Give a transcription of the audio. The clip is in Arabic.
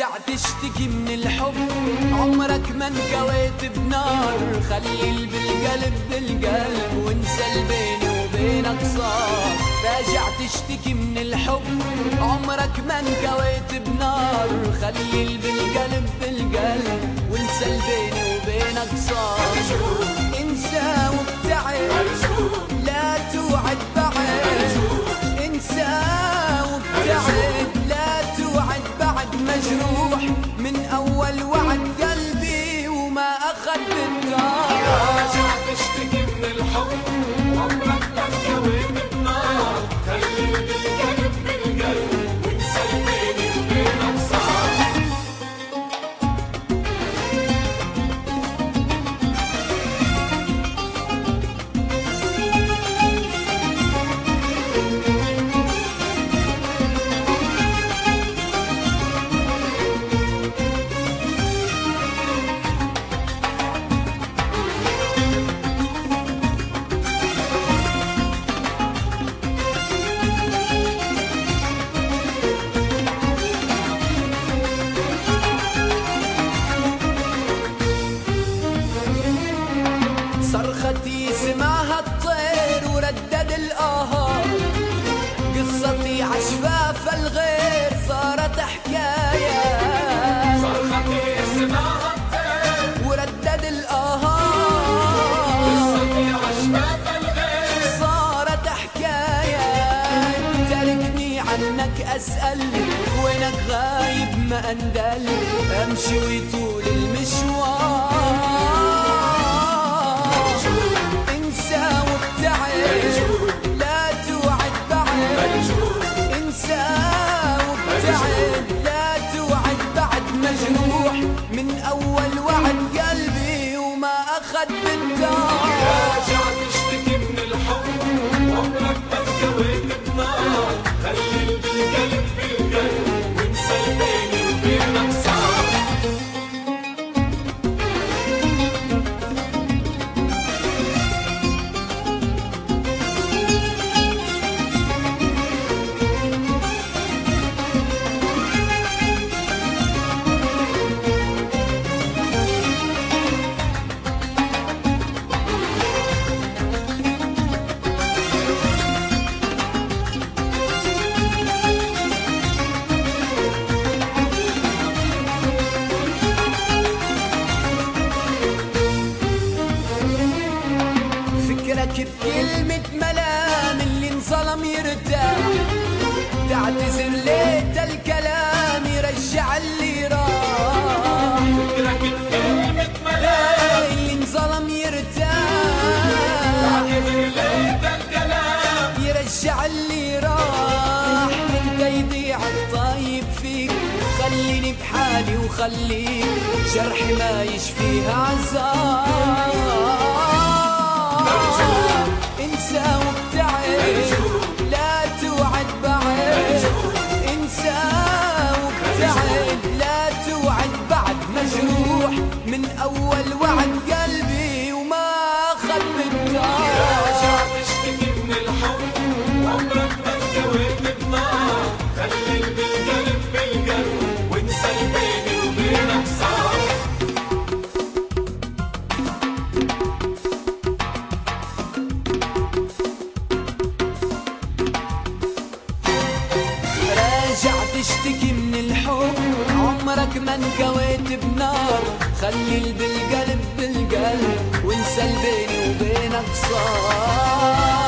راجع تشتكي من الحب، عمرك ما انكويت بنار. خلي بالقلب بالقلب وانسى البيني وبينك صار. راجع تشتكي من الحب، عمرك ما انكويت بنار. خلي بالقلب بالقلب وانسى البيني وبينك صار. انسى وابتعد لا توعد بعد، انسى وابتعد لا توعد بعد. مجروح من اول وعد قلبي وما اخذ بالدار. راجع تشتكي من الحب، عمرك ما انكويت بنار. خلي بالقلب بالقلب وانسى البيني وبينك صار. صرختي سمعها الطير وردد الآهات، قصتي عشفاف الغير صارت حكاية. صرختي سمعها الطير وردد الآهات، قصتي عشفاف الغير صارت حكاية. تركني عنك أسأل وينك غايب ما أندل، أمشي ويطول المشوار. انسى وابتعد لا توعد بعد، انسى وابتعد لا توعد بعد. مجروح من اول وعد قلبي وما اخذ بالدار. راجع تشتكي من الحب، عمرك ما انكويت بنار. خلي بالقلب بالقلب وانسى البيني وبينك صار. فكرك بكلمة ملام اللي انظلم يرتاح. تعتذر ليت الكلام يرجع اللي راح. فكرك بكلمة ملام اللي انظلم يرتاح. تعتذر ليت الكلام يرجع اللي راح. انت يضيع الطيب فيك، خليني بحالي وخليك جرحي ما يشفيها عذاب. انسى وابتعد لا توعد بعد، انسى وابتعد لا توعد بعد. مجروح من اول وعد قلبي وما اخذ بالدار. راجع تشتكي من الحب، عمرك ما انكويت بنار. خلي بالقلب بالقلب وانسى البيني وبينك صار. راجع تشتكي من الحب، عمرك ما انكويت بنار. خلي بالقلب بالقلب وانسى البيني وبينك صار.